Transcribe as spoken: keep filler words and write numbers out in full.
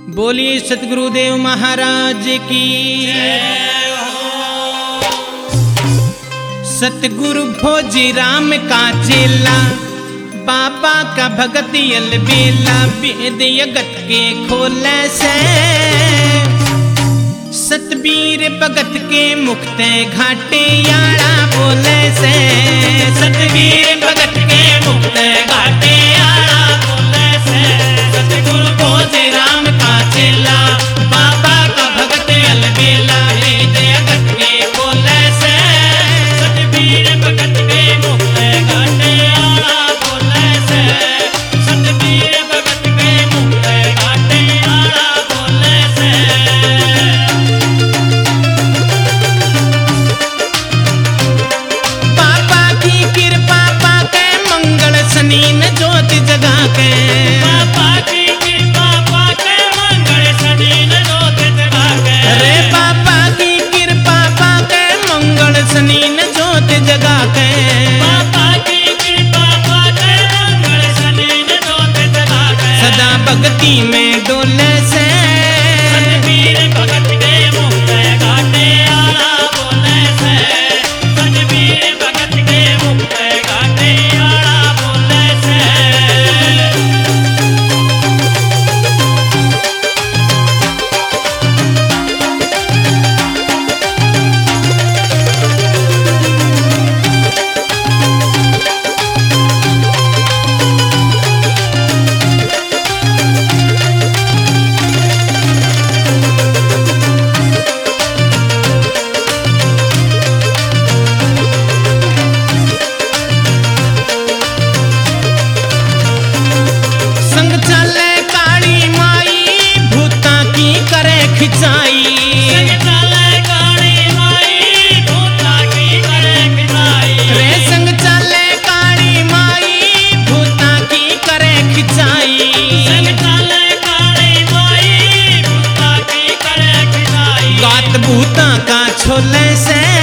बोलिए सतगुरुदेव महाराज की। सतगुरु भोजी राम का चेला, बाबा का भगत अलबेला, वेद जगत के खोले से। सतबीर भगत के मुक्ते घाटे याड़ा बोले से। सतबीर भगत के मुक्ते घाटे याड़ा बोले से। सतगुरु भोजी राम का चेला, बाबा का भगत अलबेला, वेद जगत के खोले से। सतबीर भगत के मुक्ते घाटे याड़ा बोले से। सतबीर भगत के मुक्ते घाटे याड़ा बोले से। नीन ज्योति जगा के, बाबा की कृपा पाके मंगल सनीन ज्योति जगा के। अरे बाबा की कृपा पाके मंगल सनीन ज्योति जगा के। बाबा की कृपा पाके मंगल सनीन ज्योति जगा के। सदा भक्ति में डोले से। सतबीर भगत के मुक्ते घाटे आला बोले से। सतबीर भगत के मुक्ते घाटे आला बोले से। संग चले काली माई, भूता की करे खिंचाई। संग चले काली माई, भूता की करे खिंचाई। रे संग चले काली माई, भूता की करे खिंचाई। संग चले काली माई, भूता की करे खिंचाई। गात भूता का छोले से।